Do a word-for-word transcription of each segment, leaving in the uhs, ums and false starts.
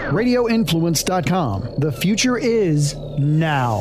radio influence dot com. The future is now.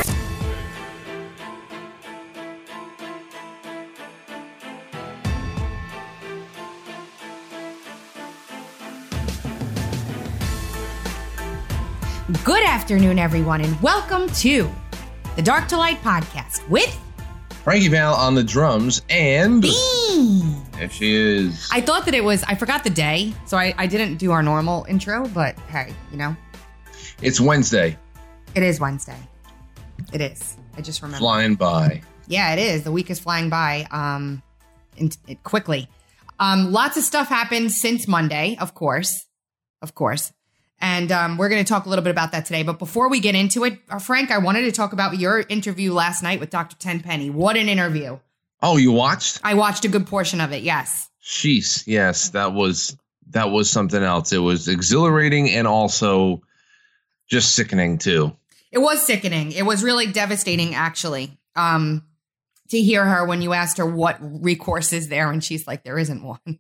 Good afternoon, everyone, and welcome to the Dark to Light podcast with Frankie Val on the drums and Bean. There she is. I thought that it was, I forgot the day, so I, I didn't do our normal intro, but hey, you know. It's Wednesday. It is Wednesday. It is. I just remember. Flying by. Yeah, it is. The week is flying by um, in, in, quickly. Um, lots of stuff happened since Monday, of course. Of course. And um, we're going to talk a little bit about that today. But before we get into it, uh, Frank, I wanted to talk about your interview last night with Doctor Tenpenny. What an interview. Oh, you watched? I watched a good portion of it, yes. Sheesh, yes, that was that was something else. It was exhilarating and also just sickening, too. It was sickening. It was really devastating, actually, um, to hear her when you asked her what recourse is there. And she's like, there isn't one.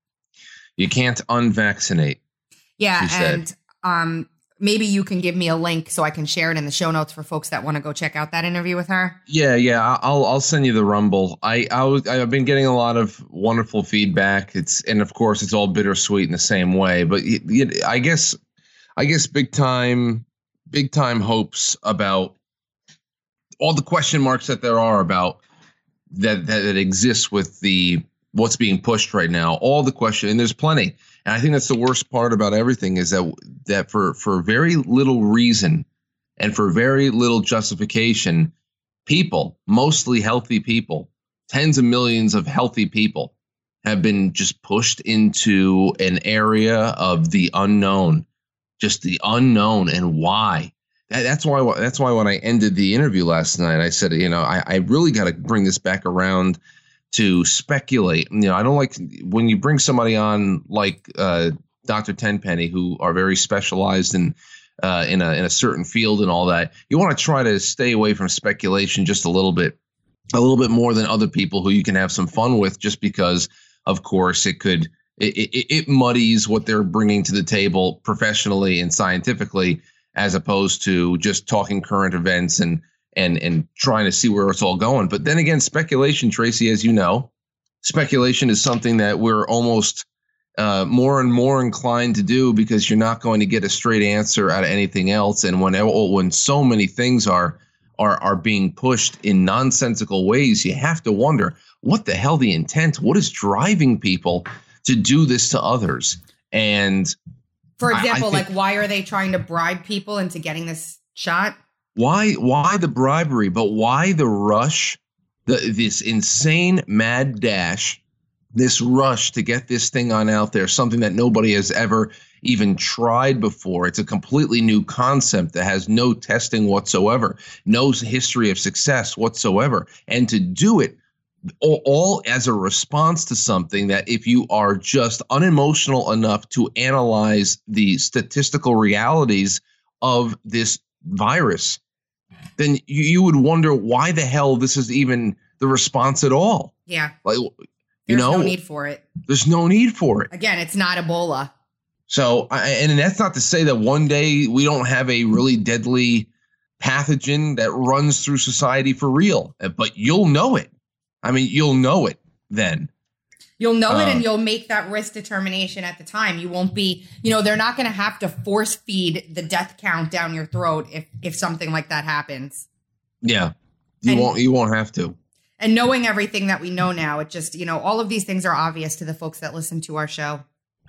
You can't unvaccinate. Yeah, and... Said. Um, maybe you can give me a link so I can share it in the show notes for folks that want to go check out that interview with her. Yeah, yeah, I'll I'll send you the Rumble. I I was, I've been getting a lot of wonderful feedback. It's and of course it's all bittersweet in the same way. But it, it, I guess I guess big time big time hopes about all the question marks that there are about that that, that exists with the what's being pushed right now. All the question, and there's plenty. And I think that's the worst part about everything is that that for, for very little reason and for very little justification, people, mostly healthy people, tens of millions of healthy people have been just pushed into an area of the unknown, just the unknown and why. That, that's why that's why when I ended the interview last night, I said, you know, I, I really got to bring this back around to speculate. You know, I don't like when you bring somebody on like uh, Doctor Tenpenny, who are very specialized in uh, in a in a certain field and all that. You want to try to stay away from speculation just a little bit, a little bit more than other people who you can have some fun with, just because, of course, it could it, it, it muddies what they're bringing to the table professionally and scientifically, as opposed to just talking current events and. and and trying to see where it's all going. But then again, speculation, Tracy, as you know, speculation is something that we're almost uh, more and more inclined to do because you're not going to get a straight answer out of anything else. And when when so many things are are are being pushed in nonsensical ways, you have to wonder, what the hell the intent? What is driving people to do this to others? And for example, I, I think, like, why are they trying to bribe people into getting this shot? Why why the bribery, but why the rush, the this insane mad dash, this rush to get this thing on out there, something that nobody has ever even tried before. It's a completely new concept that has no testing whatsoever, no history of success whatsoever. And to do it all, all as a response to something that if you are just unemotional enough to analyze the statistical realities of this virus, then you, you would wonder why the hell this is even the response at all. Yeah. Like, you there's know, no need for it. There's no need for it. Again, it's not Ebola. So, I, and that's not to say that one day we don't have a really deadly pathogen that runs through society for real, but you'll know it. I mean, you'll know it then. You'll know uh, it and you'll make that risk determination at the time. You won't be, you know, they're not going to have to force feed the death count down your throat if if something like that happens. Yeah, you and, won't you won't have to. And knowing everything that we know now, it just, you know, all of these things are obvious to the folks that listen to our show.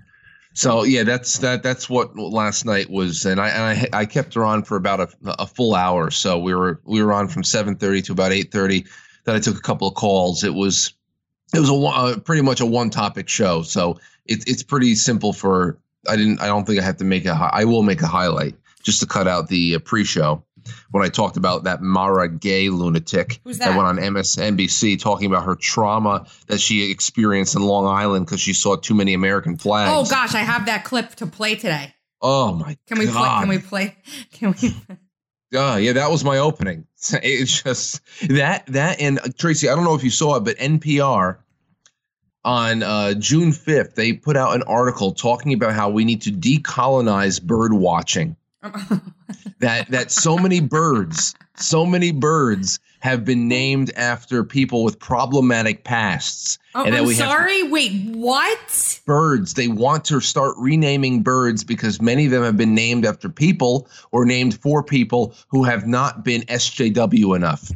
So, yeah, that's that. That's what last night was. And I and I, I kept her on for about a, a full hour. So we were we were on from seven thirty to about eight thirty. Then I took a couple of calls. It was It was a uh, pretty much a one topic show, so it's it's pretty simple. For I didn't I don't think I have to make a I will make a highlight just to cut out the uh, pre-show when I talked about that Mara Gay lunatic Who's that? that went on M S N B C talking about her trauma that she experienced in Long Island because she saw too many American flags. Oh gosh, I have that clip to play today. Oh my can we God. Play, can we play? Can we? Uh, yeah, that was my opening. It's just that that and uh, Tracy, I don't know if you saw it, but N P R on uh, June fifth, they put out an article talking about how we need to decolonize bird watching. that that so many birds, so many birds have been named after people with problematic pasts. Oh, and that I'm we sorry. Have Wait, what? birds. They want to start renaming birds because many of them have been named after people or named for people who have not been S J W enough.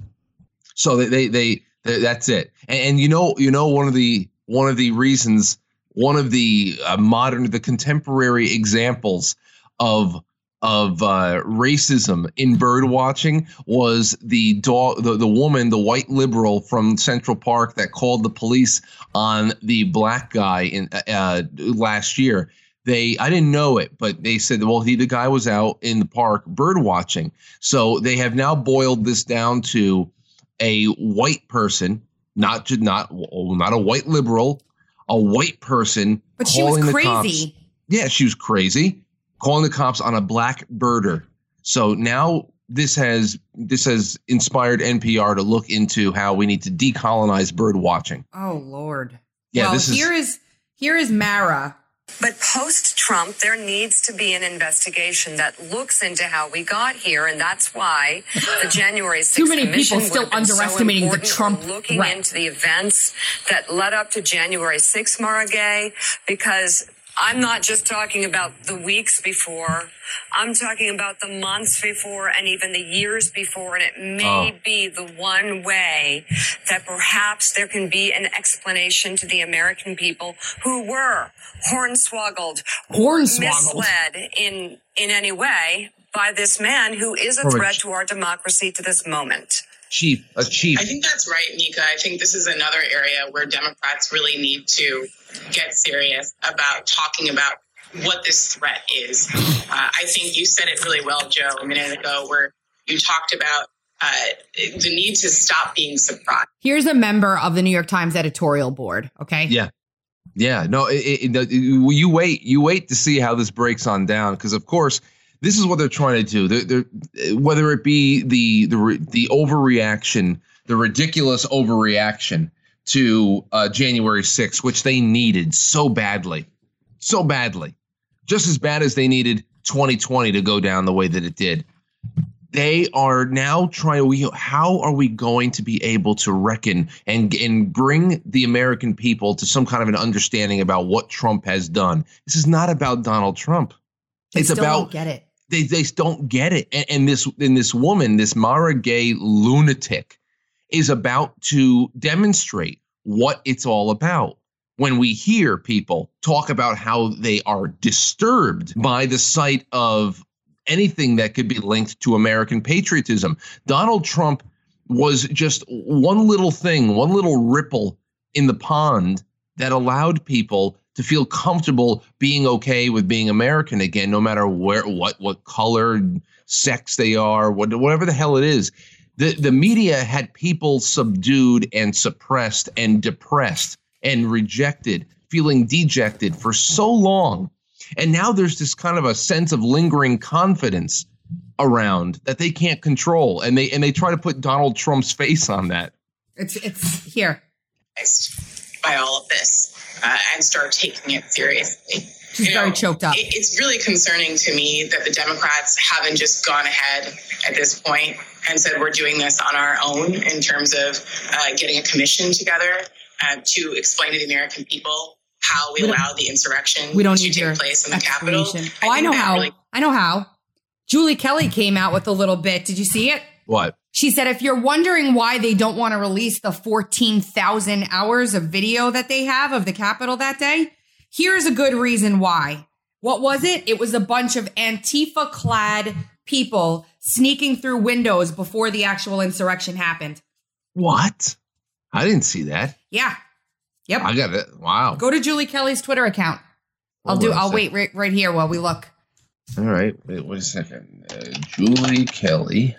So they they, they, they that's it. And, and you know you know one of the one of the reasons, one of the uh, modern, the contemporary examples of of uh, racism in bird watching was the dog, the, the woman, the white liberal from Central Park that called the police on the black guy in uh, last year. They, I didn't know it, but they said, well, he, the guy was out in the park bird watching. So they have now boiled this down to a white person, not to, not, not a white liberal, a white person. But she was calling crazy. The cops. Yeah, she was crazy. Calling the cops on a black birder. So now this has this has inspired N P R to look into how we need to decolonize bird watching. Oh Lord! Yeah, well, this is here is here is Mara. But post-Trump, there needs to be an investigation that looks into how we got here, and that's why the January sixth Too many Commission people still would have been underestimating so the Trump for looking threat. into the events that led up to January sixth, Mara Gay, because I'm not just talking about the weeks before. I'm talking about the months before and even the years before. And it may oh. be the one way that perhaps there can be an explanation to the American people who were hornswoggled, hornswoggled. misled in, in any way by this man who is a threat to our democracy to this moment. Chief, a chief. I think that's right, Nika. I think this is another area where Democrats really need to get serious about talking about what this threat is. Uh, I think you said it really well, Joe, a minute ago, where you talked about uh, the need to stop being surprised. Here's a member of the New York Times editorial board. OK, yeah, yeah. No, it, it, it, you wait. You wait to see how this breaks on down, because, of course, this is what they're trying to do. They're, they're, whether it be the the the overreaction, the ridiculous overreaction to uh, January sixth, which they needed so badly, so badly, just as bad as they needed twenty twenty to go down the way that it did. They are now trying. We how are we going to be able to reckon and and bring the American people to some kind of an understanding about what Trump has done? This is not about Donald Trump. They it's still about don't get it. They they don't get it. And, and this and this woman, this Mara Gay lunatic, is about to demonstrate what it's all about. When we hear people talk about how they are disturbed by the sight of anything that could be linked to American patriotism, Donald Trump was just one little thing, one little ripple in the pond that allowed people to feel comfortable being okay with being American again, no matter where, what, what color, sex they are, what, whatever the hell it is. The, the media had people subdued and suppressed and depressed and rejected, feeling dejected for so long. And now there's this kind of a sense of lingering confidence around that they can't control. And they and they try to put Donald Trump's face on that. It's it's here. By all of this. Uh, and start taking it seriously. She's very choked up. It, it's really concerning to me that the Democrats haven't just gone ahead at this point and said we're doing this on our own in terms of uh, getting a commission together uh, to explain to the American people how we, we allowed the insurrection we don't to need take your place in the Capitol. Oh, I, I know how. Really- I know how. Julie Kelly came out with a little bit. Did you see it? What? She said, if you're wondering why they don't want to release the fourteen thousand hours of video that they have of the Capitol that day, here's a good reason why. What was it? It was a bunch of Antifa-clad people sneaking through windows before the actual insurrection happened. What? I didn't see that. Yeah. Yep. I got it. Wow. Go to Julie Kelly's Twitter account. I'll do. I'll wait right, right here while we look. All right. Wait, wait a second. Uh, Julie Kelly.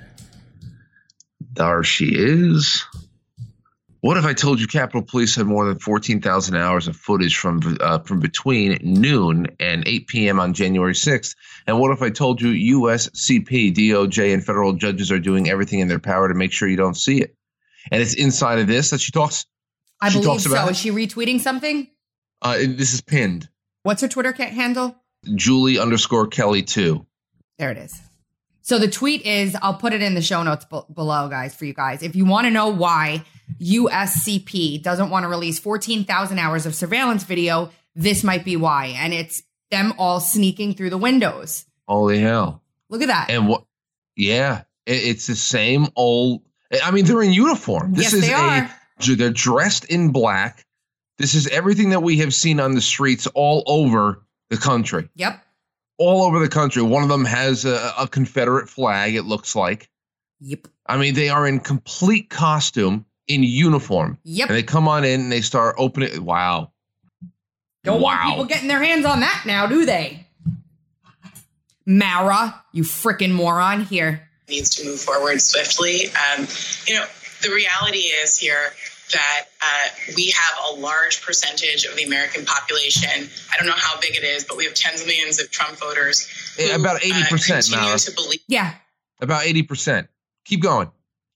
There she is. What if I told you Capitol Police had more than fourteen thousand hours of footage from uh, from between noon and eight p.m. on January sixth? And what if I told you U S C P, D O J, and federal judges are doing everything in their power to make sure you don't see it? And it's inside of this that she talks I she believe talks so. about Is she retweeting something? Uh, this is pinned. What's her Twitter ca- handle? Julie underscore Kelly two. There it is. So the tweet is, I'll put it in the show notes b- below, guys, for you guys. If you want to know why U S C P doesn't want to release fourteen thousand hours of surveillance video, this might be why. And it's them all sneaking through the windows. Holy hell. Look at that. And what? Yeah, it, it's the same old. I mean, they're in uniform. This Yes, is they are. a. They're dressed in black. This is everything that we have seen on the streets all over the country. Yep. All over the country. One of them has a, a Confederate flag, it looks like. Yep. I mean, they are in complete costume, in uniform. Yep. And they come on in and they start opening. Wow. Don't wow. want people getting their hands on that now, do they? Mara, you freaking moron. Here. Needs to move forward swiftly. Um, you know, the reality is here that uh, we have a large percentage of the American population. I don't know how big it is, but we have tens of millions of Trump voters. Who, Yeah, about eighty percent, uh, continue Mara. to believe Yeah. About eighty percent. Keep going.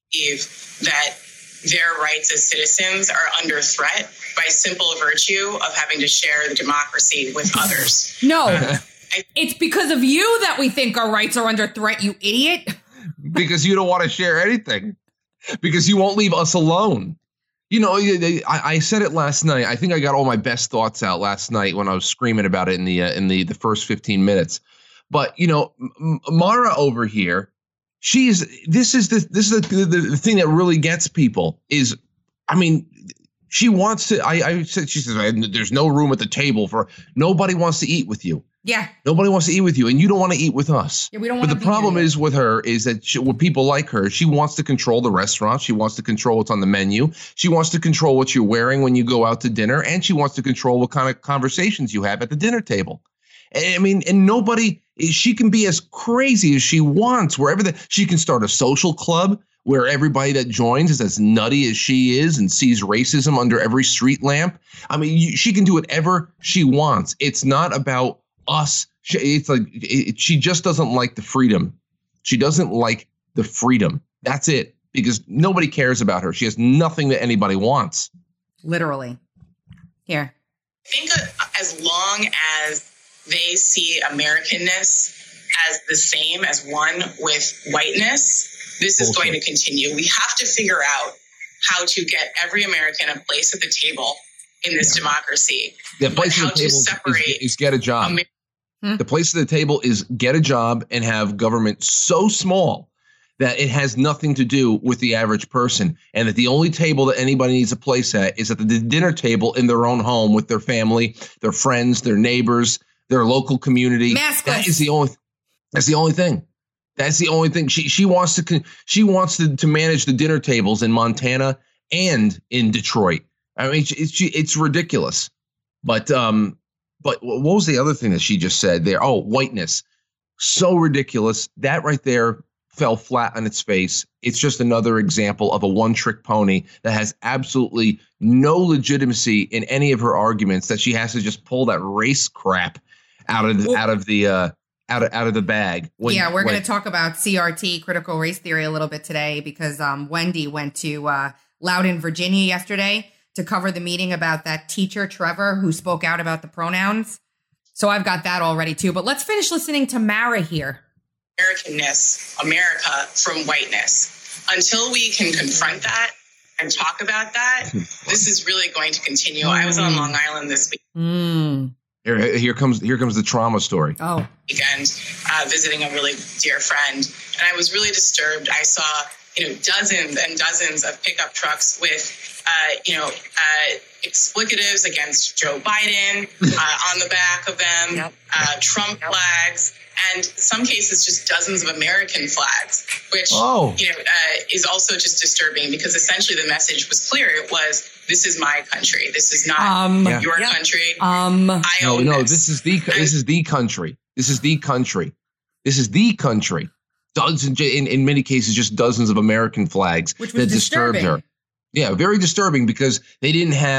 that their rights as citizens are under threat by simple virtue of having to share the democracy with others. No. It's because of you that we think our rights are under threat, you idiot. Because you don't want to share anything. Because you won't leave us alone. You know, I, I said it last night. I think I got all my best thoughts out last night when I was screaming about it in the uh, in the, the first fifteen minutes. But, you know, M- Mara over here, she's this is the this is the, the, the thing that really gets people is, I mean, she wants to. I, I said she says there's no room at the table for nobody wants to eat with you. Yeah. Nobody wants to eat with you, and you don't want to eat with us. Yeah, we don't But wanna the be problem here. is with her is that she, with people like her, she wants to control the restaurant. She wants to control what's on the menu. She wants to control what you're wearing when you go out to dinner, and she wants to control what kind of conversations you have at the dinner table. I mean, and nobody, she can be as crazy as she wants, wherever that she can start a social club where everybody that joins is as nutty as she is and sees racism under every street lamp. I mean, you, she can do whatever she wants. It's not about us. She, it's like it, she just doesn't like the freedom. She doesn't like the freedom. That's it, because nobody cares about her. She has nothing that anybody wants. Literally. Here. I think as long as they see Americanness as the same as one with whiteness, this is Bullshit. going to continue. We have to figure out how to get every American a place at the table in this Yeah. democracy. The place how at the to table is, separate is, is get a job. Amer- Hmm? The place at the table is get a job and have government so small that it has nothing to do with the average person, and that the only table that anybody needs a place at is at the dinner table in their own home with their family, their friends, their neighbors, their local community. Maskless. That is the only. That's the only thing. That's the only thing. She she wants to con- she wants to, to manage the dinner tables in Montana and in Detroit. I mean, it's it's, it's ridiculous. But um, but what was the other thing that she just said there? Oh, whiteness, so ridiculous. That right there fell flat on its face. It's just another example of a one-trick pony that has absolutely no legitimacy in any of her arguments. That she has to just pull that race crap out of the, Well, out of the uh, out of out of the bag. When, yeah, we're when- going to talk about C R T, critical race theory, a little bit today because um, Wendy went to uh, Loudoun, Virginia yesterday to cover the meeting about that teacher, Trevor, who spoke out about the pronouns. So I've got that already too. But let's finish listening to Mara here. Americanness, America from whiteness. Until we can confront that and talk about that, this is really going to continue. I was on Long Island this week. Mm. here, here comes here comes the trauma story. Oh, weekend uh, visiting a really dear friend, and I was really disturbed. I saw, you know, dozens and dozens of pickup trucks with, uh, you know, uh, explicatives against Joe Biden uh, on the back of them, Yep. uh, Trump Yep. flags, and some cases just dozens of American flags, which Oh. you know uh, is also just disturbing because essentially the message was clear. It was, this is my country. This is not um, Yeah. your Yeah. country. um, I No, own no, this. this is the this is the country. This is the country. This is the country. Dozens, in, in many cases, just dozens of American flags which was that disturbed disturbing. her. Yeah, very disturbing because they didn't have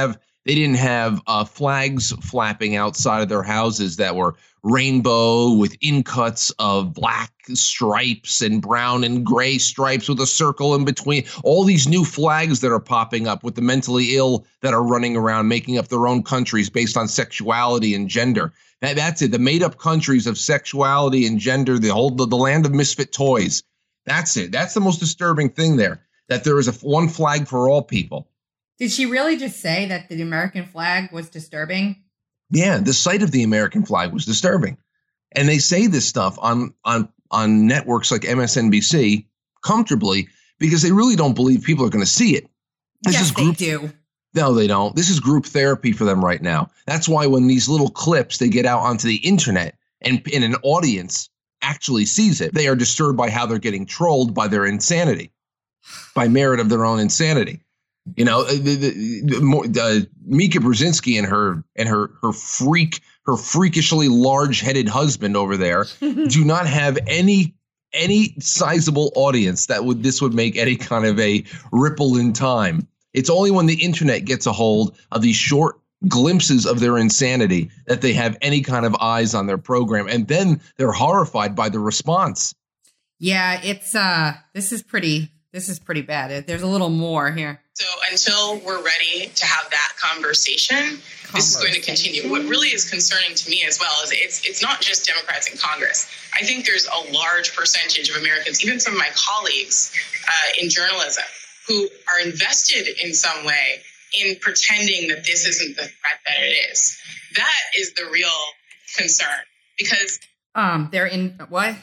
They didn't have uh, flags flapping outside of their houses that were rainbow with incuts of black stripes and brown and gray stripes with a circle in between. All these new flags that are popping up with the mentally ill that are running around making up their own countries based on sexuality and gender. That, that's it. The made up countries of sexuality and gender, the whole the, the land of misfit toys. That's it. That's the most disturbing thing there, that there is a one flag for all people. Did she really just say that the American flag was disturbing? Yeah, the sight of the American flag was disturbing. And they say this stuff on on on networks like M S N B C comfortably because they really don't believe people are going to see it. This yes, is group, they do. No, they don't. This is group therapy for them right now. That's why when these little clips, they get out onto the internet and, and an audience actually sees it, they are disturbed by how they're getting trolled by their insanity, by merit of their own insanity. You know, the, the, the, uh, Mika Brzezinski and her and her her freak, her freakishly large-headed husband over there do not have any any sizable audience that would this would make any kind of a ripple in time. It's only when the internet gets a hold of these short glimpses of their insanity that they have any kind of eyes on their program, and then they're horrified by the response. Yeah, it's uh, this is pretty. This is pretty bad. There's a little more here. So until we're ready to have that conversation, conversation, this is going to continue. What really is concerning to me as well is it's it's not just Democrats in Congress. I think there's a large percentage of Americans, even some of my colleagues uh, in journalism, who are invested in some way in pretending that this isn't the threat that it is. That is the real concern because um, they're in what?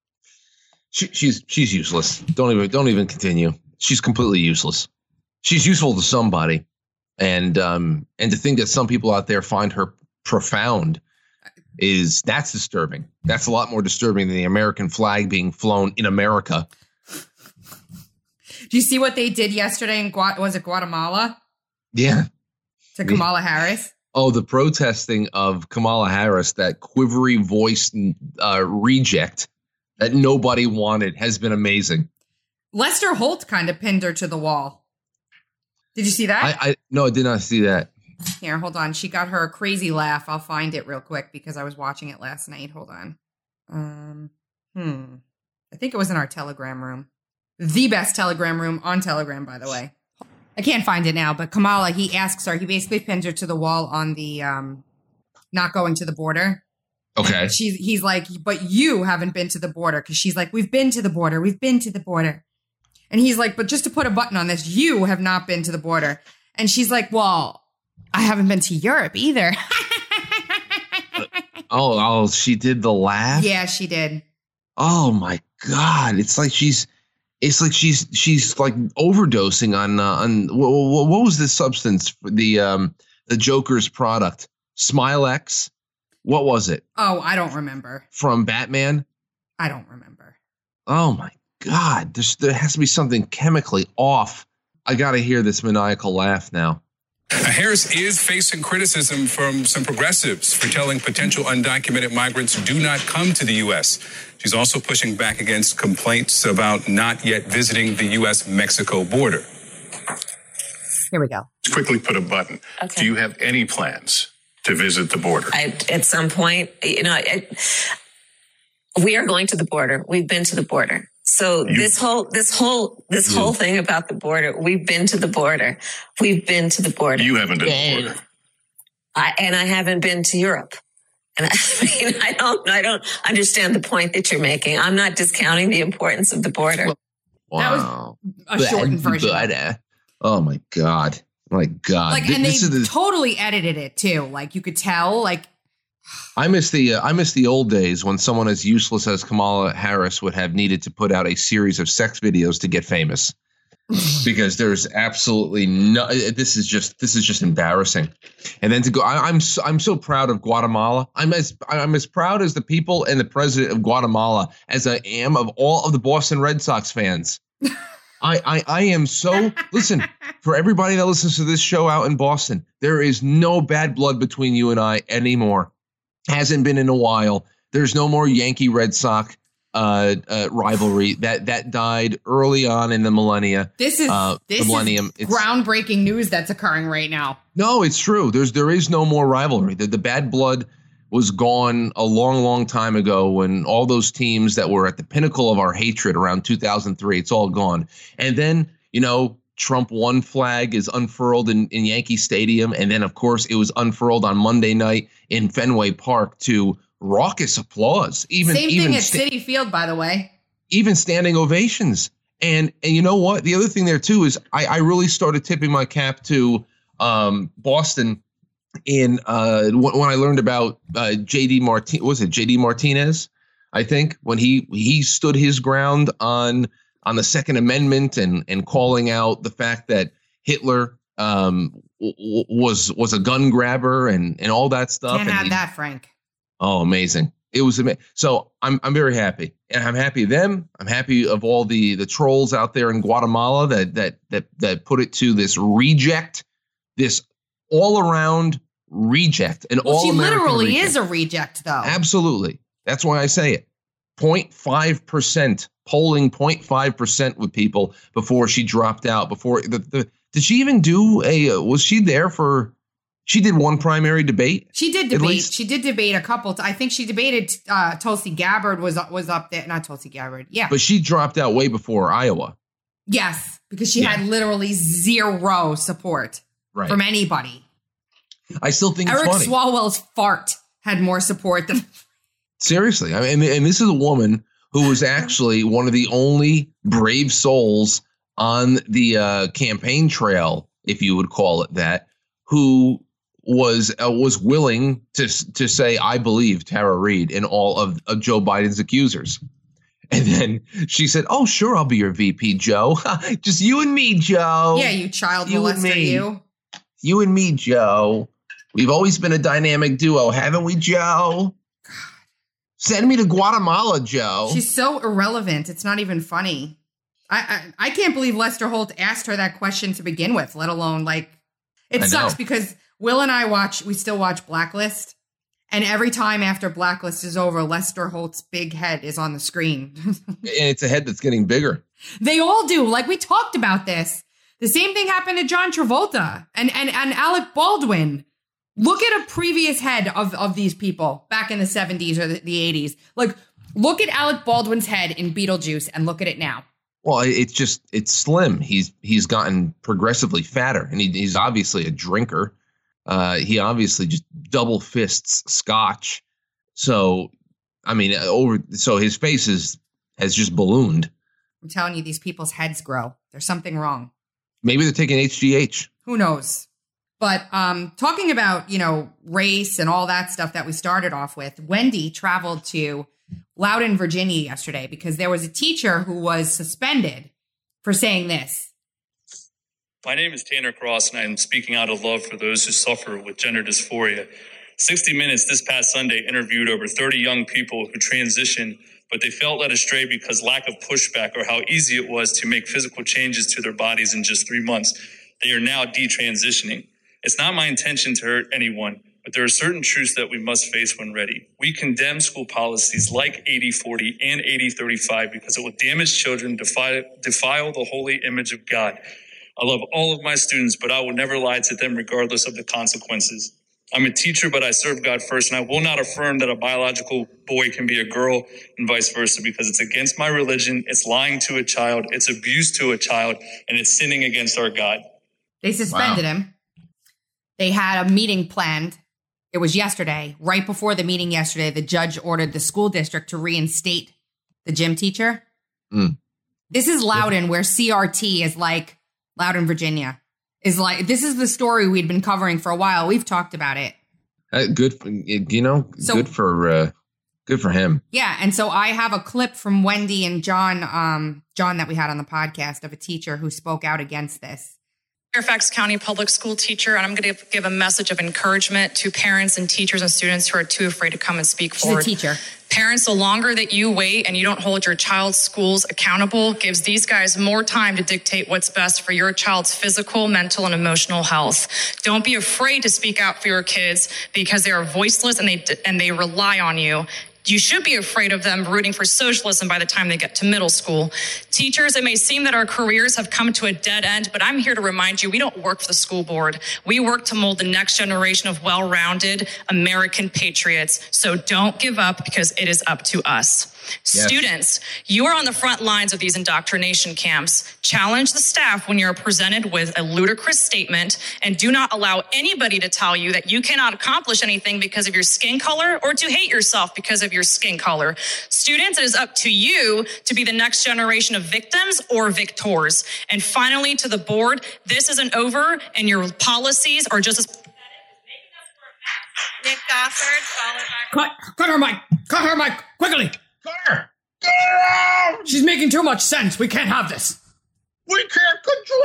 She, she's she's useless. Don't even don't even continue. She's completely useless. She's useful to somebody, and um and to think that some people out there find her profound is that's disturbing. That's a lot more disturbing than the American flag being flown in America. Do you see what they did yesterday in Gua- was it Guatemala? Yeah, to Kamala Harris. Oh, the protesting of Kamala Harris, that quivery voiced uh, reject that nobody wanted, has been amazing. Lester Holt kind of pinned her to the wall. Did you see that? I, I no, I did not see that. Here, hold on. She got her a crazy laugh. I'll find it real quick because I was watching it last night. Hold on. Um, hmm. I think it was in our Telegram room. The best Telegram room on Telegram, by the way. I can't find it now, but Kamala, he asks her, he basically pins her to the wall on the um, not going to the border. Okay. She's, he's like, but you haven't been to the border. Because she's like, we've been to the border. We've been to the border. And he's like, but just to put a button on this, you have not been to the border. And she's like, well, I haven't been to Europe either. oh, oh, she did the laugh? Yeah, she did. Oh, my God. It's like she's it's like she's she's like overdosing on uh, on what, what was this substance for the um the Joker's product? Smilex? What was it? Oh, I don't remember. From Batman? I don't remember. Oh, my God. There's, there has to be something chemically off. I got to hear this maniacal laugh now. Harris is facing criticism from some progressives for telling potential undocumented migrants do not come to the U S. She's also pushing back against complaints about not yet visiting the U S Mexico border. Here we go. Let's quickly put a button. Okay. Do you have any plans to visit the border? I, at some point, you know, I, we are going to the border. We've been to the border. So you, this whole, this whole, this you, whole thing about the border, we've been to the border. We've been to the border. You haven't been to the border. I, and I haven't been to Europe. And I mean, I don't, I don't understand the point that you're making. I'm not discounting the importance of the border. Wow. That was a shortened version. But, oh my God. My God. Like, Th- and they this is the, totally edited it too. Like you could tell, like, I miss the uh, I miss the old days when someone as useless as Kamala Harris would have needed to put out a series of sex videos to get famous, because there's absolutely no. This is just this is just embarrassing. And then to go, I, I'm so, I'm so proud of Guatemala. I'm as I'm as proud as the people and the president of Guatemala as I am of all of the Boston Red Sox fans. I, I I am so listen for everybody that listens to this show out in Boston. There is no bad blood between you and I anymore. Hasn't been in a while. There's no more Yankee Red Sox uh, uh, uh, rivalry that that died early on in the millennia. This is uh, this the millennium. is It's, groundbreaking news that's occurring right now. no, it's true. There's there is no more rivalry. The, the bad blood was gone a long, long time ago when all those teams that were at the pinnacle of our hatred around two thousand three, it's all gone. And then, you know, Trump one flag is unfurled in, in Yankee Stadium. And then, of course, it was unfurled on Monday night in Fenway Park to raucous applause. Even, Same even thing at sta- Citi Field, by the way. even standing ovations. And and you know what? The other thing there, too, is I, I really started tipping my cap to um, Boston in uh, w- when I learned about uh, J D Martin. Was it J D Martinez? I think when he he stood his ground on on the Second Amendment and and calling out the fact that Hitler um, w- was was a gun grabber and and all that stuff. Can't and have he, that, Frank. Oh, amazing. It was amazing. So I'm I'm very happy. And I'm happy of them. I'm happy of all the the trolls out there in Guatemala that that that that put it to this reject, this all around reject, an Well, all she American literally reject. is a reject, though. Absolutely. That's why I say it. zero point five percent polling zero point five percent with people before she dropped out. Before the, the did she even do a uh, was she there for she did one primary debate? She did At debate. least- She did debate a couple. T- I think she debated. Uh, Tulsi Gabbard was was up there. Not Tulsi Gabbard. Yeah. But she dropped out way before Iowa. Yes, because she Yeah. had literally zero support Right. from anybody. I still think it's Eric funny. Swalwell's fart had more support than. Seriously. I mean, and this is a woman who was actually one of the only brave souls on the uh, campaign trail, if you would call it that, who was uh, was willing to to say, I believe Tara Reid in all of, of Joe Biden's accusers. And then she said, oh, sure, I'll be your V P, Joe. Just you and me, Joe. Yeah, you child You and molester, me. you. You and me, Joe. We've always been a dynamic duo, haven't we, Joe? Send me to Guatemala, Joe. She's so irrelevant. It's not even funny. I, I I can't believe Lester Holt asked her that question to begin with, let alone like it I sucks know. because Will and I watch we still watch Blacklist. And every time after Blacklist is over, Lester Holt's big head is on the screen. And it's a head that's getting bigger. They all do. Like we talked about this. The same thing happened to John Travolta and, and, and Alec Baldwin. Look at a previous head of, of these people back in the seventies or the, the eighties. Like, look at Alec Baldwin's head in Beetlejuice and look at it now. Well, it's just it's slim. He's he's gotten progressively fatter, and he, he's obviously a drinker. Uh, he obviously just double fists scotch. So, I mean, over so his face is has just ballooned. I'm telling you, these people's heads grow. There's something wrong. Maybe they're taking H G H. Who knows? But um, talking about, you know, race and all that stuff that we started off with, Wendy traveled to Loudoun, Virginia yesterday because there was a teacher who was suspended for saying this. My name is Tanner Cross, and I am speaking out of love for those who suffer with gender dysphoria. sixty minutes this past Sunday interviewed over thirty young people who transitioned, but they felt led astray because lack of pushback or how easy it was to make physical changes to their bodies in just three months. They are now detransitioning. It's not my intention to hurt anyone, but there are certain truths that we must face when ready. We condemn school policies like eighty forty and eighty thirty-five because it will damage children, defile, defile the holy image of God. I love all of my students, but I will never lie to them regardless of the consequences. I'm a teacher, but I serve God first, and I will not affirm that a biological boy can be a girl and vice versa because it's against my religion, it's lying to a child, it's abuse to a child, and it's sinning against our God. They suspended Wow. him. They had a meeting planned. It was yesterday. Right before the meeting yesterday, the judge ordered the school district to reinstate the gym teacher. Mm. This is Loudoun, where C R T is like Loudoun, Virginia. Is like this is the story we'd been covering for a while. We've talked about it. Uh, good, for, you know, So- good for uh, good for him. Yeah, and so I have a clip from Wendy and John, um, John that we had on the podcast of a teacher who spoke out against this. Fairfax County public school teacher, and I'm going to give a message of encouragement to parents and teachers and students who are too afraid to come and speak She's forward. a teacher. Parents, the longer that you wait and you don't hold your child's schools accountable gives these guys more time to dictate what's best for your child's physical, mental, and emotional health. Don't be afraid to speak out for your kids because they are voiceless and they and they rely on you. You should be afraid of them rooting for socialism by the time they get to middle school. Teachers, it may seem that our careers have come to a dead end, but I'm here to remind you we don't work for the school board. We work to mold the next generation of well-rounded American patriots. So don't give up, because it is up to us. Yes. Students, you are on the front lines of these indoctrination camps. Challenge the staff when you're presented with a ludicrous statement, and do not allow anybody to tell you that you cannot accomplish anything because of your skin color, or to hate yourself because of your skin color. Students, it is up to you to be the next generation of victims or victors. And finally, to the board, this isn't over, and your policies are just as pathetic as making us wear masks. Nick Gossard, followed by... Cut, cut her mic! Cut her mic! Quickly! Cut her! Get her out! She's making too much sense. We can't have this. We can't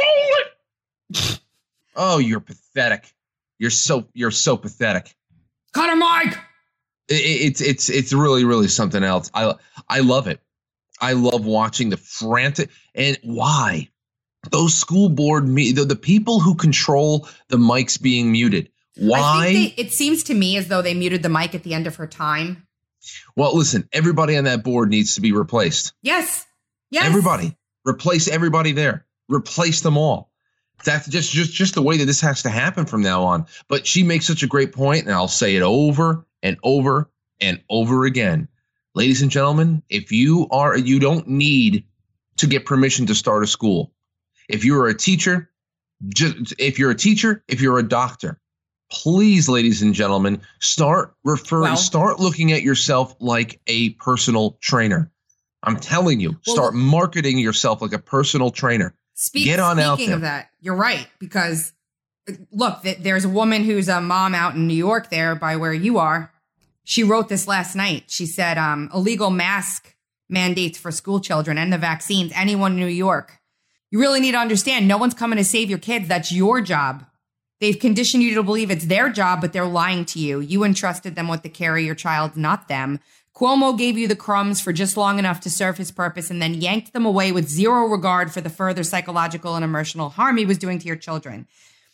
control it! Oh, you're pathetic. You're so you're so pathetic. Cut her mic! It, it's it's it's really really something else. I I love it. I love watching the frantic, and why those school board me the, the people who control the mics being muted. Why? I think they, it seems to me as though they muted the mic at the end of her time. Well, listen, everybody on that board needs to be replaced. Yes. Yes. Everybody. Replace everybody there. Replace them all. That's just, just, just the way that this has to happen from now on. But she makes such a great point, and I'll say it over and over and over again. Ladies and gentlemen, if you are, you don't need to get permission to start a school. If you're a teacher, just, if you're a teacher, if you're a doctor, please, ladies and gentlemen, start referring, well, start looking at yourself like a personal trainer. I'm telling you, well, start marketing yourself like a personal trainer. Speak, Get on out there. Speaking of that, you're right, because look, th- there's a woman who's a mom out in New York there by where you are. She wrote this last night. She said, um, illegal mask mandates for school children and the vaccines, anyone in New York. You really need to understand, no one's coming to save your kids. That's your job. They've conditioned you to believe it's their job, but they're lying to you. You entrusted them with the care of your child, not them. Cuomo gave you the crumbs for just long enough to serve his purpose and then yanked them away with zero regard for the further psychological and emotional harm he was doing to your children.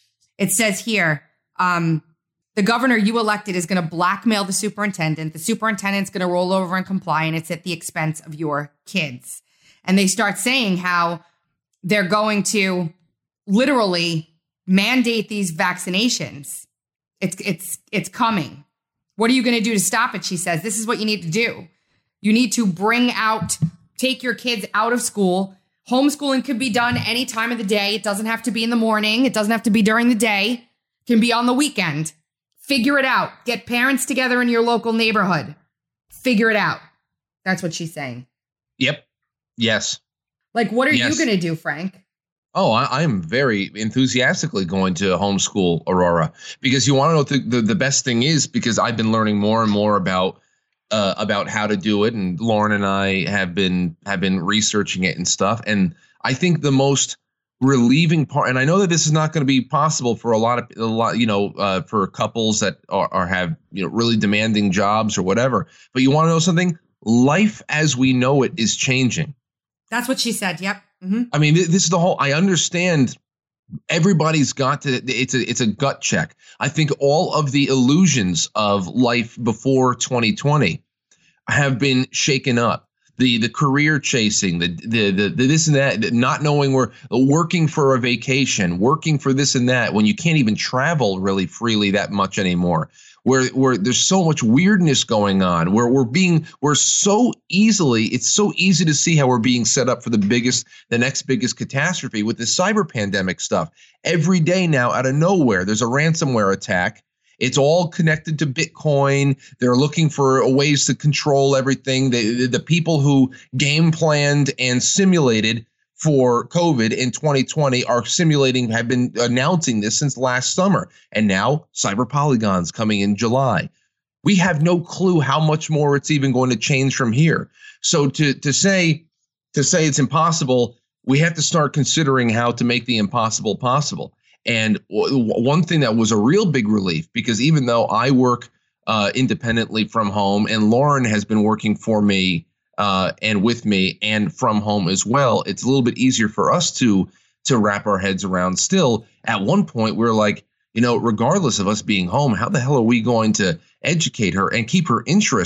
It says here, um, the governor you elected is going to blackmail the superintendent. The superintendent's going to roll over and comply, and it's at the expense of your kids. And they start saying how they're going to literally mandate these vaccinations. It's it's it's coming. What are you going to do to stop it? She says, this is what you need to do. You need to bring out, take your kids out of school. Homeschooling could be done any time of the day. It doesn't have to be in the morning. It doesn't have to be during the day. It can be on the weekend. Figure it out. Get parents together in your local neighborhood. Figure it out. That's what she's saying. Yep. Yes. Like, what are yes. you going to do, Frank? Oh, I, I'm very enthusiastically going to homeschool Aurora, because you want to know what the, the, the best thing is, because I've been learning more and more about uh, about how to do it. And Lauren and I have been have been researching it and stuff. And I think the most relieving part, and I know that this is not going to be possible for a lot of a lot, you know, uh, for couples that are, are have, you know, really demanding jobs or whatever. But you want to know something? Life as we know it is changing. That's what she said. Yep. Mm-hmm. I mean, this is the whole, I understand everybody's got to, it's a, it's a gut check. I think all of the illusions of life before twenty twenty have been shaken up. The, the career chasing, the, the, the, the this and that, not knowing where, working for a vacation, working for this and that, when you can't even travel really freely that much anymore. Where where there's so much weirdness going on, where we're being, we're so easily, it's so easy to see how we're being set up for the biggest, the next biggest catastrophe with this cyber pandemic stuff. Every day now, out of nowhere, there's a ransomware attack. It's all connected to Bitcoin. They're looking for ways to control everything. The, the people who game planned and simulated for COVID in twenty twenty are simulating, have been announcing this since last summer. And now Cyber Polygon's coming in July. We have no clue how much more it's even going to change from here. So to to say to say it's impossible, we have to start considering how to make the impossible possible. And w- one thing that was a real big relief, because even though I work uh, independently from home, and Lauren has been working for me Uh, and with me and from home as well, it's a little bit easier for us to to wrap our heads around. Still, at one point, we we're like, you know, regardless of us being home, how the hell are we going to educate her and keep her interest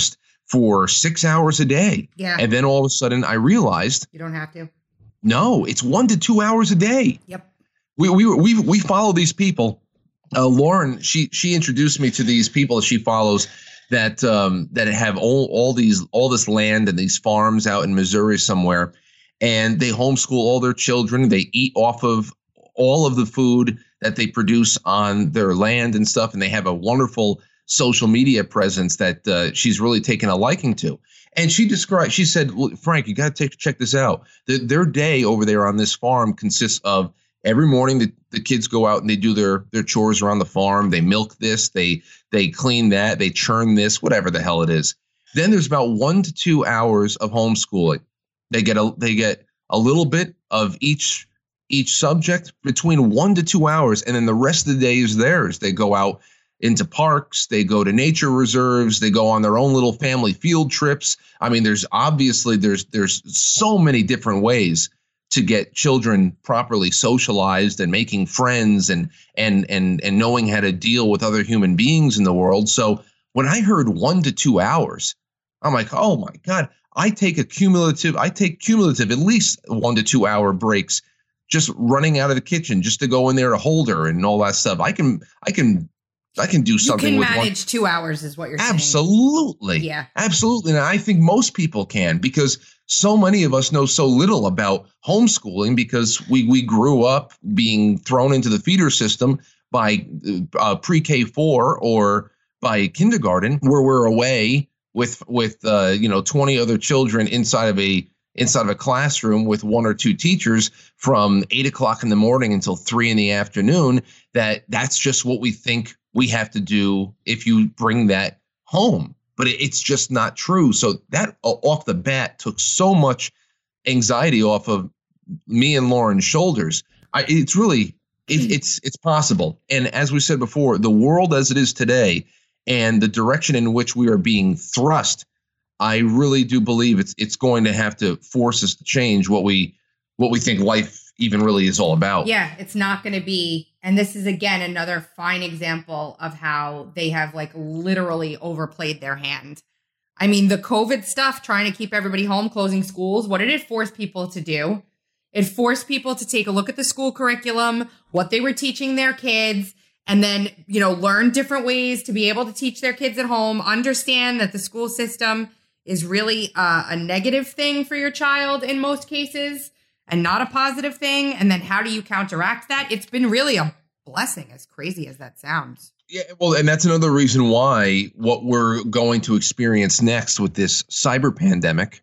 for six hours a day. Yeah. And then all of a sudden I realized, You don't have to. no, it's one to two hours a day. Yep. We we we we follow these people. Uh, Lauren, she she introduced me to these people that she follows that um, that have all all these all this land and these farms out in Missouri somewhere, and they homeschool all their children. They eat off of all of the food that they produce on their land and stuff, and they have a wonderful social media presence that uh, she's really taken a liking to. And she described, she said, Frank, you got to check this out. The, their day over there on this farm consists of every morning the, the kids go out and they do their their chores around the farm. They milk this, they they clean that, they churn this, whatever the hell it is. Then there's about one to two hours of homeschooling. They get a they get a little bit of each each subject, between one to two hours, and then the rest of the day is theirs. They go out into parks, they go to nature reserves, they go on their own little family field trips. I mean, there's obviously there's there's so many different ways to get children properly socialized and making friends and and and and knowing how to deal with other human beings in the world. So when I heard one to two hours, I'm like, oh my God, I take a cumulative, I take cumulative at least one to two hour breaks just running out of the kitchen just to go in there to hold her and all that stuff. I can I can I can do something You can with manage one. two hours is what you're saying. Absolutely. Yeah. Absolutely. And I think most people can, because so many of us know so little about homeschooling because we, we grew up being thrown into the feeder system by uh, pre-K four or by kindergarten, where we're away with, with uh, you know, twenty other children inside of a inside of a classroom with one or two teachers from eight o'clock in the morning until three in the afternoon. That that's just what we think we have to do if you bring that home. But it, it's just not true. So that uh, off the bat took so much anxiety off of me and Lauren's shoulders. I, it's really, it, it's it's possible. And as we said before, the world as it is today and the direction in which we are being thrust, I really do believe it's it's going to have to force us to change what we what we think life even really is all about. Yeah, it's not going to be. And this is, again, another fine example of how they have like literally overplayed their hand. I mean, the COVID stuff, trying to keep everybody home, closing schools. What did it force people to do? It forced people to take a look at the school curriculum, what they were teaching their kids, and then, you know, learn different ways to be able to teach their kids at home, understand that the school system is really uh, a negative thing for your child in most cases and not a positive thing. And then how do you counteract that? It's been really a blessing, as crazy as that sounds. Yeah, well, and that's another reason why what we're going to experience next with this cyber pandemic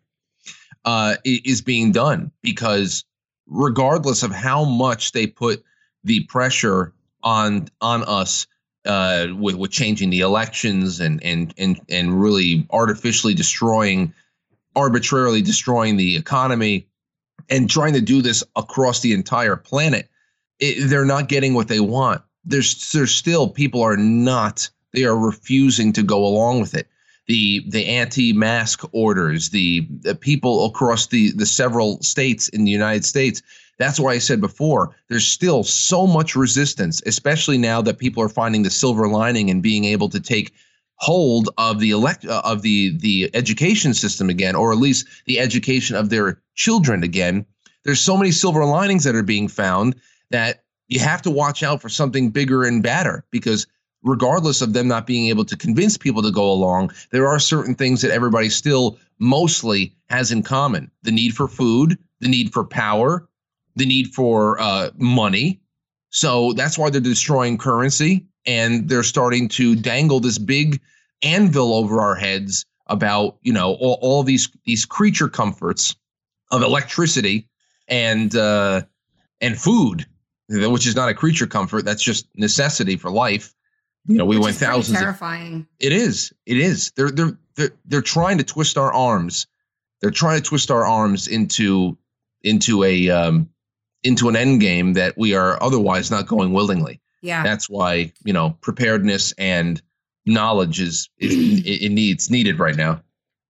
uh, is being done, because regardless of how much they put the pressure on on us uh, with, with changing the elections and and and and really artificially destroying, arbitrarily destroying the economy, and trying to do this across the entire planet, it, they're not getting what they want. There's there's still people are not, they are refusing to go along with it. The the anti-mask orders, the, the people across the, the several states in the United States. That's why I said before, there's still so much resistance, especially now that people are finding the silver lining and being able to take hold of the elect uh, of the the education system again, or at least the education of their children again. There's so many silver linings that are being found that you have to watch out for something bigger and badder, because regardless of them not being able to convince people to go along, there are certain things that everybody still mostly has in common: the need for food, the need for power, the need for uh, money. So that's why they're destroying currency, and they're starting to dangle this big anvil over our heads about, you know, all, all these these creature comforts of electricity and uh, and food, which is not a creature comfort. That's just necessity for life. You know, we Which went is pretty thousands. terrifying. Of, it is. It is. They're they're they're they're trying to twist our arms. They're trying to twist our arms into into a um, into an end game that we are otherwise not going willingly. Yeah. That's why, you know, preparedness and knowledge is, is it, it needs needed right now.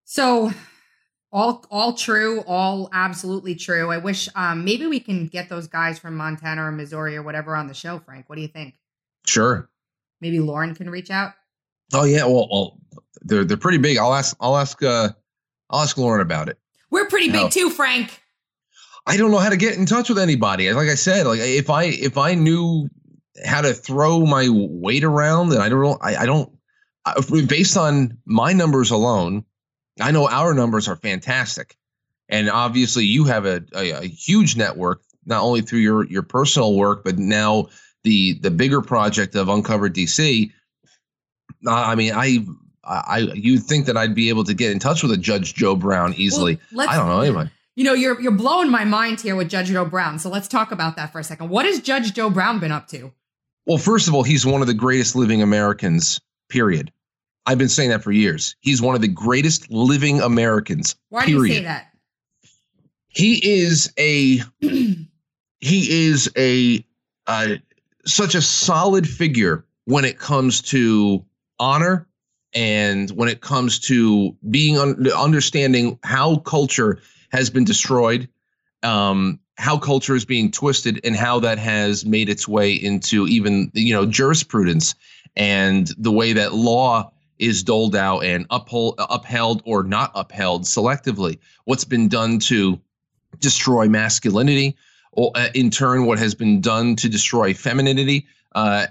So all all true, all absolutely true. I wish um, maybe we can get those guys from Montana or Missouri or whatever on the show, Frank. What do you think? Sure. Maybe Lauren can reach out. Oh yeah. Well, well they're they're pretty big. I'll ask I'll ask uh, I'll ask Lauren about it. We're pretty big No. too, Frank. I don't know how to get in touch with anybody. Like I said, like if I if I knew how to throw my weight around, then I don't know. I, I don't. I, based on my numbers alone, I know our numbers are fantastic, and obviously you have a, a, a huge network, not only through your your personal work, but now the the bigger project of Uncovered D C. I mean, I. I you'd think that I'd be able to get in touch with a Judge Joe Brown easily. Well, I don't know anyway. You know, you're you're blowing my mind here with Judge Joe Brown. So let's talk about that for a second. What has Judge Joe Brown been up to? Well, first of all, he's one of the greatest living Americans, period. I've been saying that for years. He's one of the greatest living Americans, Why period. do you say that? He is a he is a uh, such a solid figure when it comes to honor and when it comes to being un- understanding how culture has been destroyed, um, how culture is being twisted, and how that has made its way into even, you know, jurisprudence and the way that law is doled out and uphold, upheld or not upheld selectively. What's been done to destroy masculinity, or uh, in turn, what has been done to destroy femininity. Uh,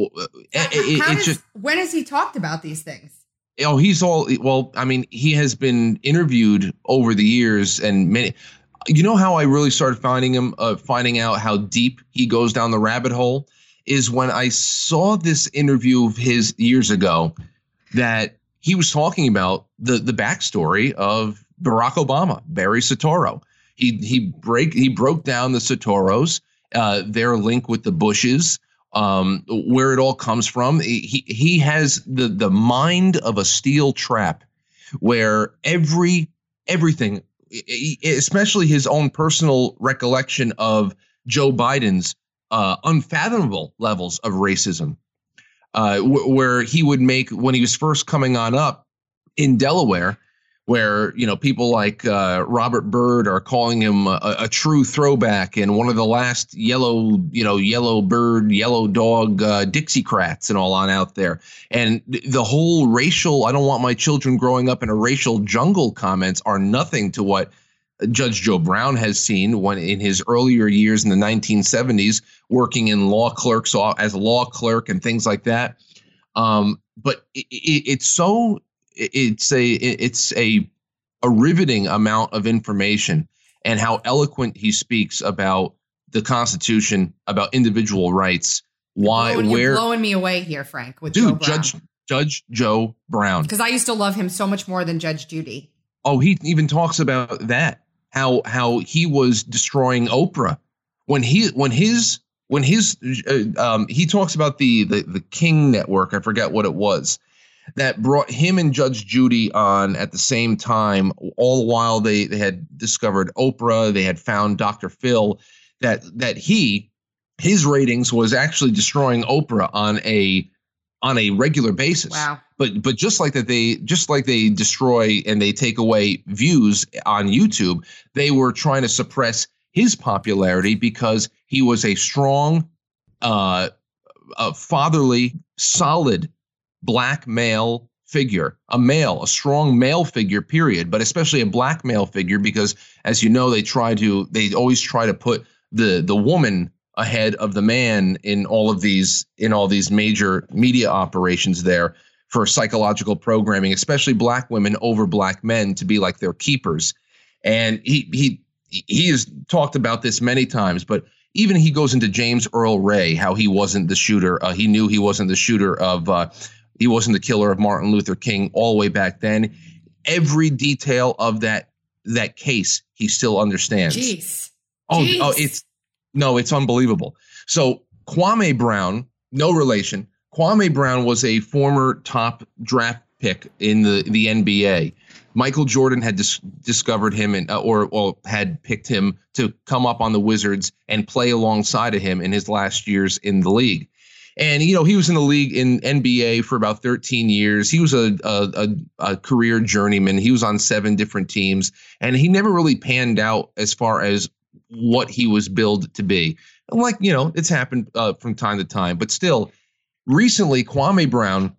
it, it, How it's does- just. when has he talked about these things? Oh, he's all well. I mean, he has been interviewed over the years, and many. You know how I really started finding him, uh, finding out how deep he goes down the rabbit hole, is when I saw this interview of his years ago, that he was talking about the the backstory of Barack Obama, Barry Soetoro. He he break he broke down the Soetoros, uh, their link with the Bushes. Um, where it all comes from. He he has the the mind of a steel trap, where every everything, especially his own personal recollection of Joe Biden's uh, unfathomable levels of racism, uh, w- where he would make when he was first coming on up in Delaware, where, you know, people like uh, Robert Byrd are calling him a, a true throwback and one of the last yellow, you know, yellow bird, yellow dog uh, Dixiecrats and all on out there. And the whole racial, I don't want my children growing up in a racial jungle comments are nothing to what Judge Joe Brown has seen when in his earlier years in the nineteen seventies, working in law clerks as a law clerk and things like that. Um, but it, it, it's so it's a it's a a riveting amount of information, and how eloquent he speaks about the Constitution, about individual rights. Why, Blowing- where, you're blowing me away here, Frank, with Joe dude, Brown. Judge Judge Joe Brown. Because I used to love him so much more than Judge Judy. Oh, he even talks about that. How how he was destroying Oprah when he when his when his uh, um, he talks about the, the the King Network. I forget what it was that brought him and Judge Judy on at the same time. All the while they they had discovered Oprah, they had found Doctor Phil. That that he his ratings was actually destroying Oprah on a on a regular basis. Wow. But but just like that, they just like they destroy and they take away views on YouTube, they were trying to suppress his popularity because he was a strong, uh, a fatherly, solid black male figure, a male, a strong male figure, period. But especially a black male figure, because as you know, they try to they always try to put the the woman ahead of the man in all of these in all these major media operations there for psychological programming, especially black women over black men to be like their keepers. And he he he has talked about this many times, but even he goes into James Earl Ray, how he wasn't the shooter. Uh, he knew he wasn't the shooter of uh, he wasn't the killer of Martin Luther King all the way back then. Every detail of that that case, he still understands. Jeez. Oh, Jeez. oh, it's no, it's unbelievable. So Kwame Brown, no relation. Kwame Brown was a former top draft pick in the, the N B A. Michael Jordan had dis- discovered him and uh, or, or had picked him to come up on the Wizards and play alongside of him in his last years in the league. And, you know, he was in the league in N B A for about thirteen years. He was a, a, a, a career journeyman. He was on seven different teams, and he never really panned out as far as what he was billed to be. Like, you know, it's happened uh, from time to time, but still, recently, Kwame Brown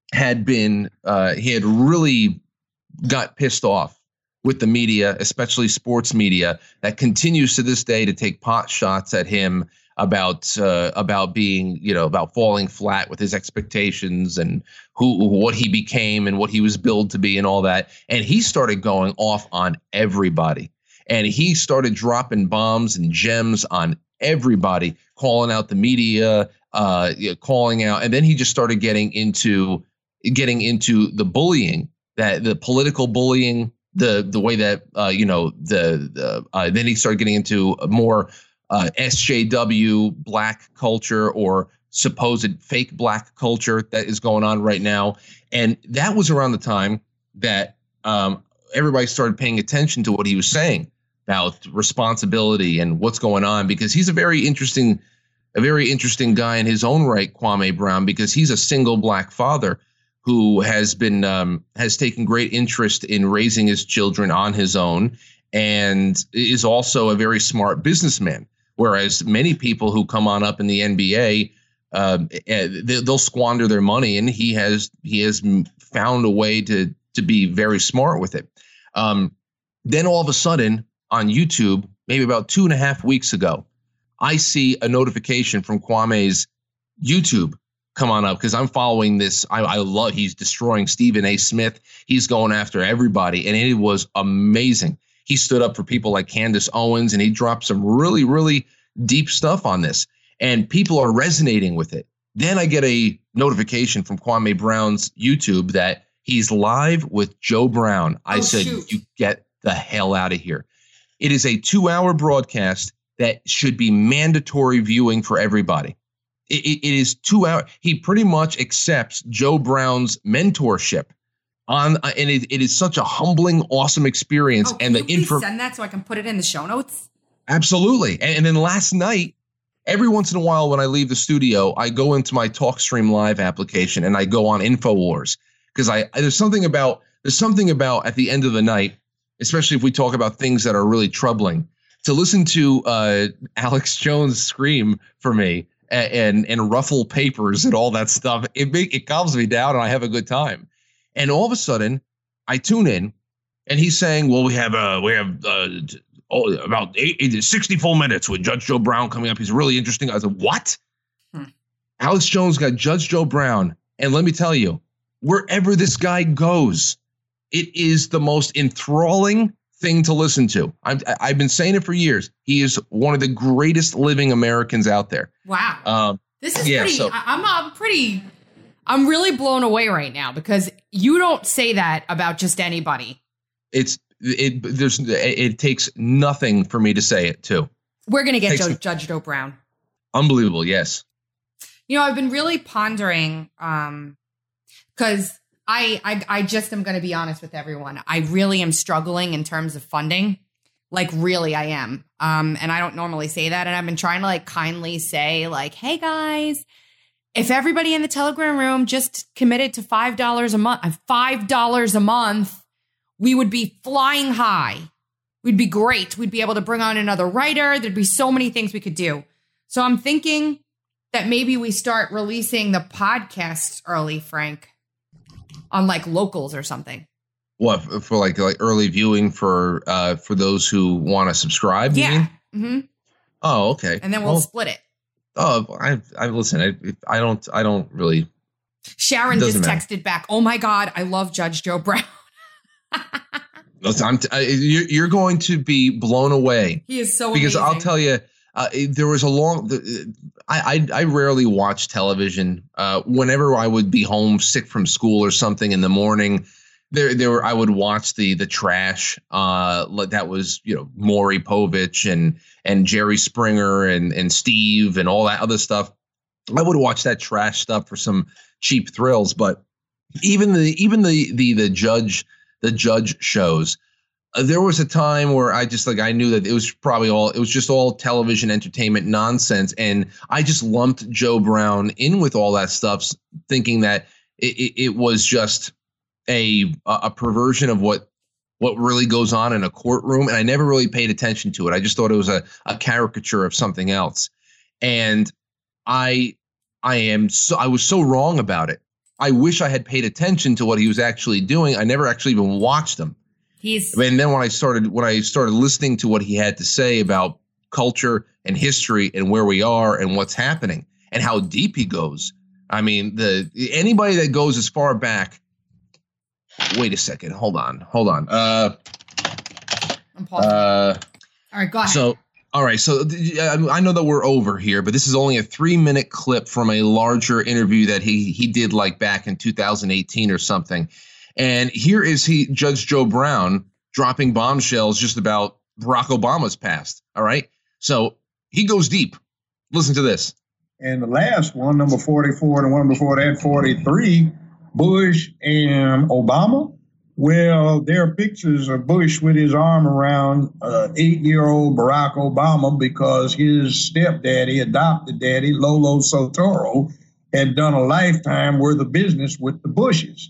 had been uh, he had really got pissed off with the media, especially sports media, that continues to this day to take pot shots at him about uh, about being, you know, about falling flat with his expectations and who what he became and what he was billed to be and all that. And he started going off on everybody. And he started dropping bombs and gems on everybody, calling out the media, uh, you know, calling out. And then he just started getting into getting into the bullying, that the political bullying, the the way that, uh, you know, the, the uh, then he started getting into more Uh, S J W black culture or supposed fake black culture that is going on right now. And that was around the time that um, everybody started paying attention to what he was saying about responsibility and what's going on, because he's a very interesting, a very interesting guy in his own right, Kwame Brown, because he's a single black father who has been um, has taken great interest in raising his children on his own and is also a very smart businessman. Whereas many people who come on up in the N B A, uh, they'll squander their money, and he has he has found a way to to be very smart with it. Um, then all of a sudden on YouTube, maybe about two and a half weeks ago, I see a notification from Kwame's YouTube come on up, because I'm following this. I, I love he's destroying Stephen A. Smith. He's going after everybody, and it was amazing. He stood up for people like Candace Owens, and he dropped some really, really deep stuff on this, and people are resonating with it. Then I get a notification from Kwame Brown's YouTube that he's live with Joe Brown. I oh, said, shoot. You get the hell out of here. It is a two-hour broadcast that should be mandatory viewing for everybody. It, it, it is two hours. He pretty much accepts Joe Brown's mentorship. On uh, and it, it is such a humbling, awesome experience. Oh, and the info send that so I can put it in the show notes. Absolutely. And, and then last night, every once in a while when I leave the studio, I go into my TalkStream Live application and I go on InfoWars, because I there's something about there's something about at the end of the night, especially if we talk about things that are really troubling, to listen to uh, Alex Jones scream for me and, and and ruffle papers and all that stuff. It make, it calms me down and I have a good time. And all of a sudden, I tune in, and he's saying, "Well, we have uh, we have uh, oh, about eight, sixty full minutes with Judge Joe Brown coming up. He's really interesting." I said, "What?" Hmm. Alex Jones got Judge Joe Brown, and let me tell you, wherever this guy goes, it is the most enthralling thing to listen to. I've I've been saying it for years. He is one of the greatest living Americans out there. Wow, um, this is yeah, pretty. So, I'm I'm pretty. I'm really blown away right now, because you don't say that about just anybody. It's it. There's it takes nothing for me to say it too. We're gonna get Takes, Joe, Judge Joe Brown. Unbelievable, yes. You know, I've been really pondering, um, because I, I I just am gonna be honest with everyone. I really am struggling in terms of funding. Like, really, I am. Um, and I don't normally say that, and I've been trying to like kindly say, like, hey guys, if everybody in the Telegram room just committed to five dollars a month, five dollars a month, we would be flying high. We'd be great. We'd be able to bring on another writer. There'd be so many things we could do. So I'm thinking that maybe we start releasing the podcasts early, Frank, on like locals or something. What, for like like early viewing for uh, for those who want to subscribe? Yeah. Mm-hmm. Oh, okay. And then we'll, we'll split it. Oh, I I listen. I I don't I don't really. Sharon just matter. texted back, "Oh my God, I love Judge Joe Brown." Listen, I'm t- I, you're, you're going to be blown away. He is so because amazing. I'll tell you, uh, there was a long. I, I I rarely watch television. Uh, whenever I would be home sick from school or something in the morning, there there were I would watch the the trash. Uh, that was you know Maury Povich and and Jerry Springer and and Steve and all that other stuff. I would watch that trash stuff for some cheap thrills, but even the even the the the judge the judge shows. Uh, there was a time where I just like I knew that it was probably all it was just all television entertainment nonsense, and I just lumped Joe Brown in with all that stuff, thinking that it, it, it was just a a perversion of what what really goes on in a courtroom, and I never really paid attention to it. I just thought it was a a caricature of something else, and I I am so I was so wrong about it. I wish I had paid attention to what he was actually doing. I never actually even watched him. He's and then when I started when I started listening to what he had to say about culture and history and where we are and what's happening and how deep he goes. I mean, the anybody that goes as far back. Wait a second. Hold on. Hold on. Uh, I'm pausing. Uh, All right, go ahead. So, all right. So I know that we're over here, but this is only a three minute clip from a larger interview that he he did like back in two thousand eighteen or something. And here is he, Judge Joe Brown, dropping bombshells just about Barack Obama's past. All right. So he goes deep. Listen to this. And the last one, number forty-four, and the one before that, forty-three, Bush and Obama. Well, there are pictures of Bush with his arm around uh, eight-year-old Barack Obama because his stepdaddy, adopted daddy, Lolo Sotoro, had done a lifetime worth of business with the Bushes.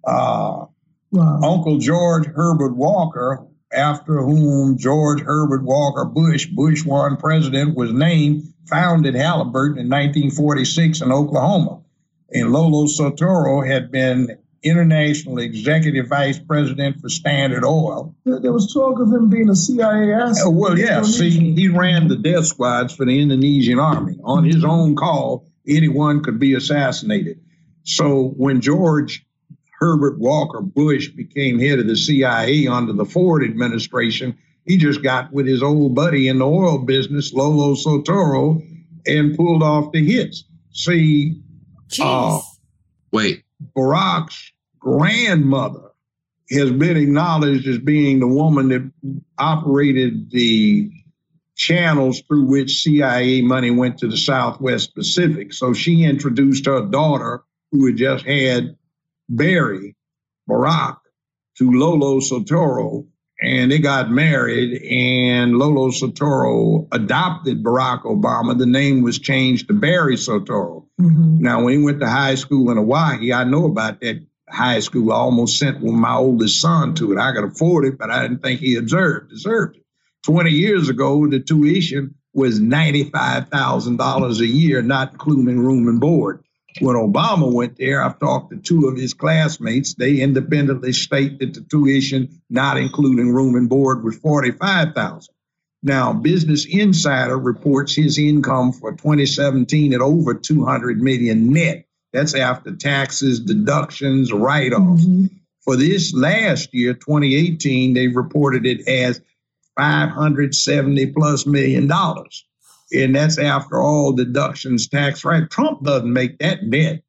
Uh, wow. Uncle George Herbert Walker, after whom George Herbert Walker Bush, Bush one president, was named, founded Halliburton in nineteen forty-six in Oklahoma. And Lolo Sotoro had been international executive vice president for Standard Oil. There was talk of him being a C I A asset. Uh, well, yeah, see, he ran the death squads for the Indonesian army. On his own call, anyone could be assassinated. So when George Herbert Walker Bush became head of the C I A under the Ford administration, he just got with his old buddy in the oil business, Lolo Sotoro, and pulled off the hits. See, uh, wait, Barack's grandmother has been acknowledged as being the woman that operated the channels through which C I A money went to the Southwest Pacific. So she introduced her daughter, who had just had Barry, Barack, to Lolo Sotoro, and they got married, and Lolo Sotoro adopted Barack Obama. The name was changed to Barry Sotoro. Mm-hmm. Now, when he went to high school in Hawaii, I know about that high school. I almost sent my oldest son to it. I could afford it, but I didn't think he deserved, deserved it. twenty years ago, the tuition was ninety-five thousand dollars a year, not including room and board. When Obama went there, I've talked to two of his classmates. They independently state that the tuition, not including room and board, was forty-five thousand dollars. Now, Business Insider reports his income for twenty seventeen at over two hundred million dollars net. That's after taxes, deductions, write-offs. Mm-hmm. For this last year, twenty eighteen, they reported it as five hundred seventy plus million dollars. And that's after all deductions, tax, right? Trump doesn't make that net.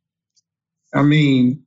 I mean,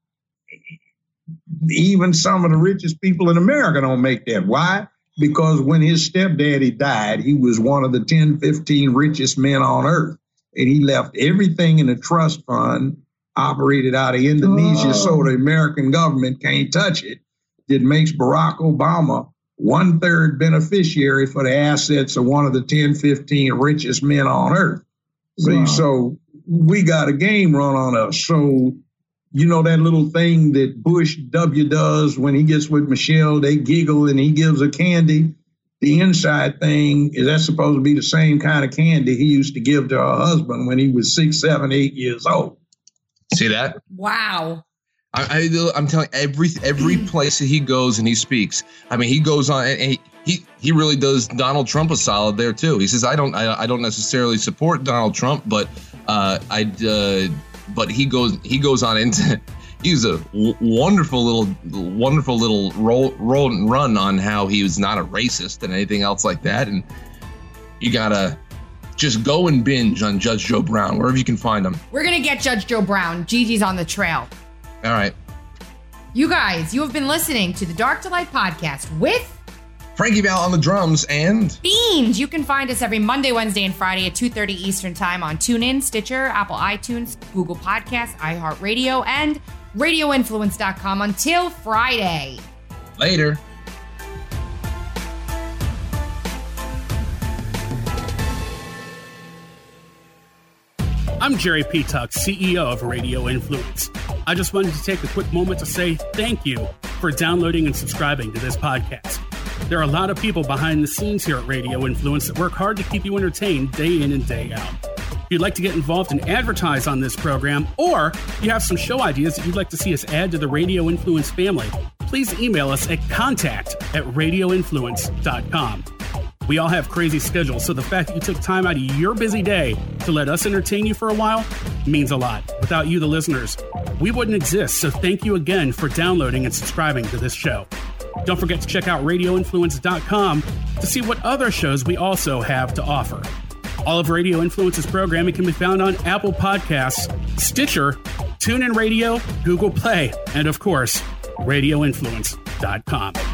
even some of the richest people in America don't make that. Why? Because when his stepdaddy died, he was one of the ten, fifteen richest men on earth. And he left everything in a trust fund operated out of Indonesia, oh. so the American government can't touch it. It makes Barack Obama one-third beneficiary for the assets of one of the ten, fifteen richest men on earth. See, wow. So we got a game run on us. So, you know that little thing that Bush W does when he gets with Michelle, they giggle and he gives her candy. The inside thing is that's supposed to be the same kind of candy he used to give to her husband when he was six, seven, eight years old. See that? Wow. I, I, I'm telling you, every every place that he goes and he speaks. I mean, he goes on and he he, he really does Donald Trump a solid there too. He says, I don't I, I don't necessarily support Donald Trump, but uh, I uh, but he goes he goes on into he's a w- wonderful little wonderful little roll roll and run on how he was not a racist and anything else like that. And you gotta just go and binge on Judge Joe Brown wherever you can find him. We're gonna get Judge Joe Brown. Gigi's on the trail. All right. You guys, you have been listening to the Dark to Light podcast with Frankie Val on the drums and Beans. You can find us every Monday, Wednesday, and Friday at two thirty Eastern Time on TuneIn, Stitcher, Apple iTunes, Google Podcasts, iHeartRadio, and radio influence dot com until Friday. Later. I'm Jerry P. Tuck, C E O of Radio Influence. I just wanted to take a quick moment to say thank you for downloading and subscribing to this podcast. There are a lot of people behind the scenes here at Radio Influence that work hard to keep you entertained day in and day out. If you'd like to get involved and advertise on this program, or you have some show ideas that you'd like to see us add to the Radio Influence family, please email us at contact at radio influence dot com. We all have crazy schedules, so the fact that you took time out of your busy day to let us entertain you for a while means a lot. Without you, the listeners, we wouldn't exist, so thank you again for downloading and subscribing to this show. Don't forget to check out radio influence dot com to see what other shows we also have to offer. All of Radio Influence's programming can be found on Apple Podcasts, Stitcher, TuneIn Radio, Google Play, and of course, radio influence dot com.